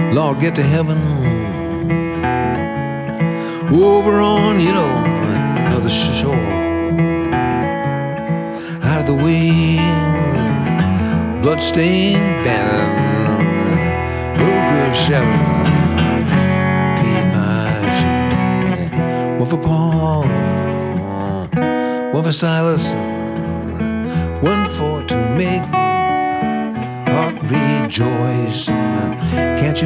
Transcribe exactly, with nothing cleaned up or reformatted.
Lord, get to heaven. Over on, you know, the shore. Out of the way, bloodstained banner. Oh, good shepherd, feed my sheep. One for Paul, one for Silas, one for to make heart rejoice. Can't you